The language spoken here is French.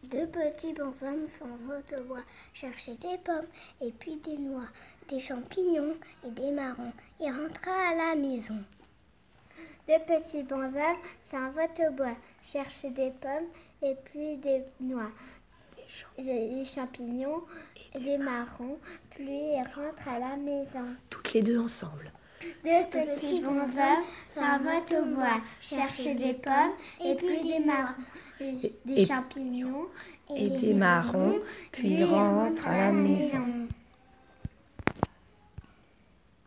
Deux petits bonshommes s'en vont au bois chercher des pommes et puis des noix, des champignons et des marrons. Ils rentrent à la maison. Deux petits bonshommes s'en vont au bois chercher des pommes et puis des noix, des champignons et des marrons. Puis ils rentrent à la maison. Toutes les deux ensemble. Deux petits bonshommes s'en vont au bois chercher des pommes et puis des marrons, des champignons et des marrons, puis ils rentrent à la maison.